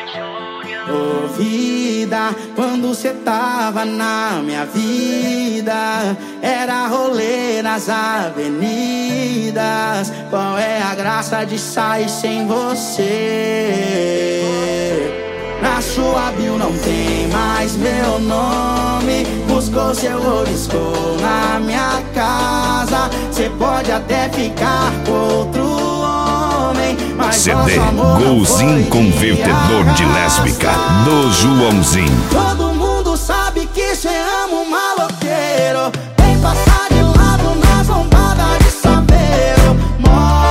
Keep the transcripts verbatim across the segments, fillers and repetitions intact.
Ô vida, quando cê tava na minha vida, era rolê nas avenidas. Qual é a graça de sair sem você? Na sua bio não tem mais meu nome. Buscou seu oliscou na minha casa. Cê pode até ficar com outro homem, mas C D Golzinho Convertedor de Lésbica do Joãozinho. Todo mundo sabe que cê ama um maloqueiro. Vem passar de lado nas lombadas de saveiro. Mó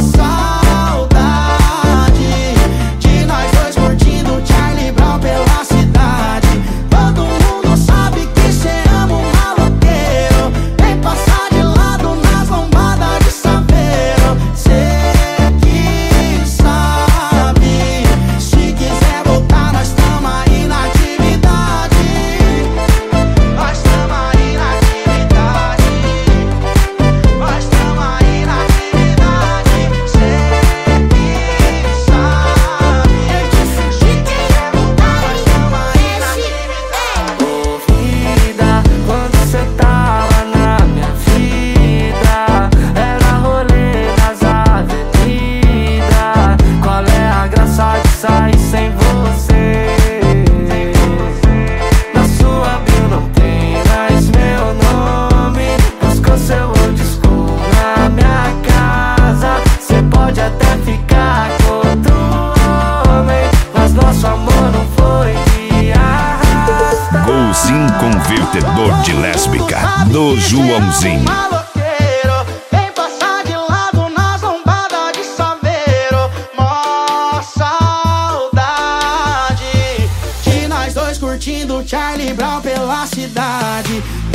saudade de nós dois curtindo Charlie Brown pela cidade. Todo mundo sabe que cê ama um maloqueiro. Vem passar de lado nas lombadas de saveiro. Cê que sabe, se quiser voltar nós tamo aí na atividade. Nós tamo aí na atividade. Nós tamo aí na atividade. Cê que sabe, se quiser voltar nós tamo aí na atividade. Ô vida, quando cê tava na minha vida, era rolê nas avenidas. Qual é a graça de sair sem você? Na sua bio não tem mais meu nome. Buscou seu old school na minha casa. Cê pode até ficar com outro homem, mas nosso amor não foi de arrasta. Golzinho Convertedor de Lésbica do Joãozinho. Maloqueiro, vem passar de lado nas lombadas de saveiro. Mó saudade de nós dois curtindo Charlie Brown pela cidade.